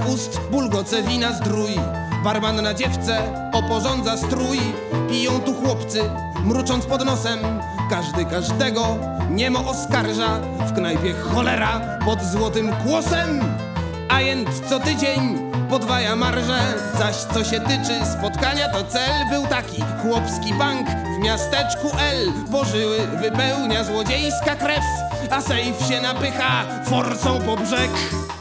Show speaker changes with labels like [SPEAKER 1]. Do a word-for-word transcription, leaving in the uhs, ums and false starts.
[SPEAKER 1] z ust bulgoce wina zdrój. Barman na dziewce oporządza strój. Piją tu chłopcy, mrucząc pod nosem. Każdy każdego niemo oskarża. W knajpie cholera pod złotym kłosem. Ajent co tydzień podwaja marże. Zaś co się tyczy spotkania, to cel był taki: chłopski bank w miasteczku L. Bo żyły wypełnia złodziejska krew, a sejf się napycha forsą po brzeg.